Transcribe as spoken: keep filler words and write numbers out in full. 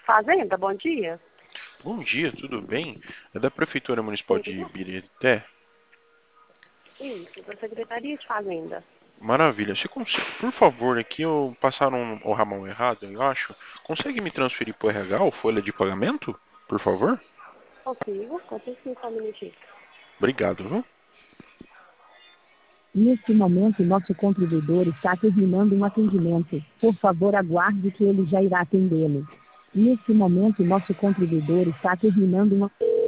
Fazenda, bom dia. Bom dia, tudo bem? É da Prefeitura Municipal de Ibirité. Isso, da Secretaria de Fazenda. Maravilha. Você consegue, por favor, aqui eu passaram o ramão errado, eu acho. Consegue me transferir para o R H ou folha de pagamento? Por favor? Consigo, consigo sim, só um minutinho. Obrigado, viu? Neste momento, nosso contribuidor está terminando um atendimento. Por favor, aguarde que ele já irá atendê-lo. Neste momento, nosso contribuidor está terminando uma...